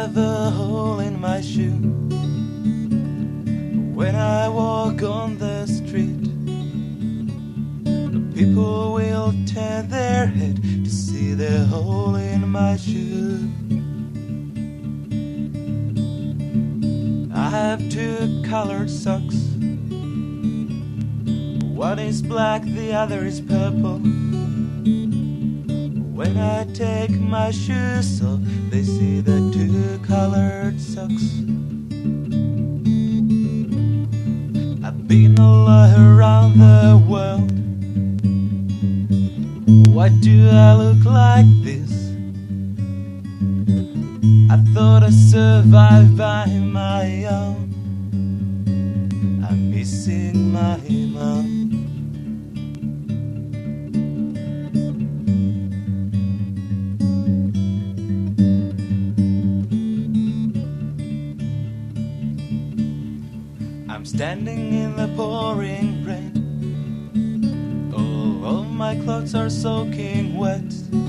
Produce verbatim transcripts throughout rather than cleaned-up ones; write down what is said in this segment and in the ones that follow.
have a hole in my shoe when I walk on the street. The people will turn their head to see the hole in my shoe. I have two colored socks. One is black, the other is purple. When I take my shoes off, they see the two colored socks. I've been all around the world. Why do I look like this? I thought I survived by my own. I'm missing my mom. I'm standing in the pouring rain. All of my clothes are soaking wet.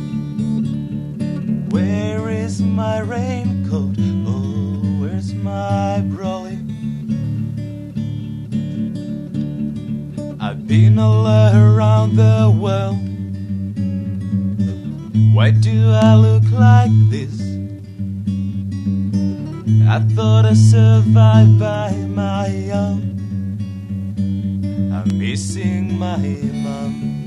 Where is my raincoat? Oh, where's my brolly? I've been all around the world. Why do I look like this? I thought I survived by my own. I'm missing my mom.